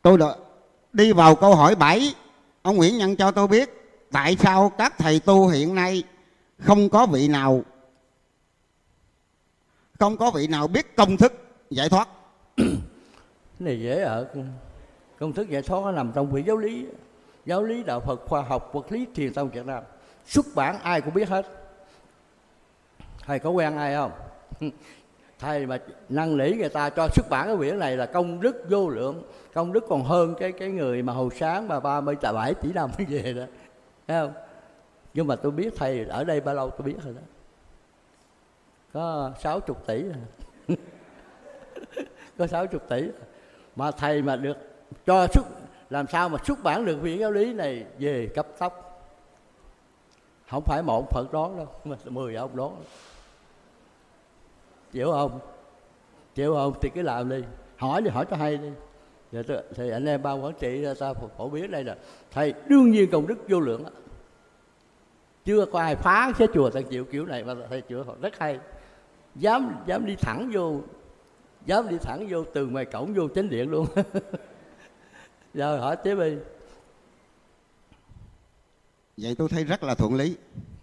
Tôi đi vào câu hỏi 7. Ông Nguyễn Nhân cho tôi biết tại sao các thầy tu hiện nay không có vị nào biết công thức giải thoát. Cái này dễ ở. Công thức giải thoát nó nằm trong quyển giáo lý. Giáo lý đạo Phật, khoa học, vật lý, thiền tông Việt Nam. Xuất bản ai cũng biết hết. Thầy có quen ai không? Thầy mà năn nỉ người ta cho xuất bản cái quyển này là công đức vô lượng. Công đức còn hơn cái người mà hồi sáng mà 37 tỷ năm mới về đó. Thấy không? Nhưng mà tôi biết thầy ở đây bao lâu tôi biết rồi đó. Có 60 tỷ rồi. Có 60 tỷ. Mà thầy mà được cho làm sao mà xuất bản được quyển giáo lý này về cấp tốc. Không phải một Phật đoán đâu, mà 10 ông đoán. Chịu không? Chịu không thì cứ làm đi. Hỏi đi, hỏi cho hay đi. Thì anh em ban quản trị ta phổ biến đây là thầy đương nhiên công đức vô lượng. Chưa có ai phá cái chùa Tân Diệu kiểu này mà thầy chữa rất hay. Dám đi thẳng vô, dám đi thẳng vô từ ngoài cổng vô chánh điện luôn. Rồi hỏi tiếp đi. Vậy tôi thấy rất là thuận lý.